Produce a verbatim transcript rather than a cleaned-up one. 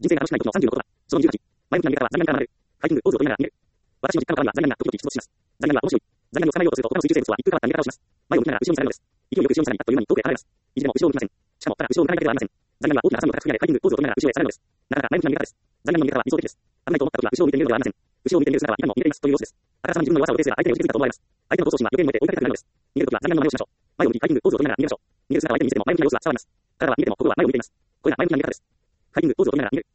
人生が楽しくない時のさんじゅうろくことだ。そのにじゅうはち。前向きな見方は残念から学ぶ。ハイキング、ポーズを取りながら逃げる。私の実感の鏡は残念な時々出没します。残念は面白い。残念を捕まえようとすると他の水中生物は一風変わった見方をします。前を向きながら後ろにされるのです。勢いよく後ろにさらにあっという間に遠くへ離れます。いずれも後ろを向きません。しかもただ後ろを向かないだけではありません。残念は大きな朝の高く振り上げハイキング、ポーズを取りながら後ろへされるのです。なかなか前向きな見方です。残念の見方は理想的です。危ないと思った時は後ろを見てみるのではありません。後ろを見てみる姿は今も見ていますという様子です。あからさまに自分の弱さを訂正すれば相手に押し付けたと思われます。相手の闘争心は余計に燃えて追いかけたくなるのです。逃げる時は残念の真似をしましょう。前を向きハイキング、ポーズを取りながら逃げましょう。逃げる姿を相手に見せても前向きな様子は伝わります。体は逃げても心は前を向いています。これが前向きな見方です。ハイキング、ポーズを取りながら逃げる。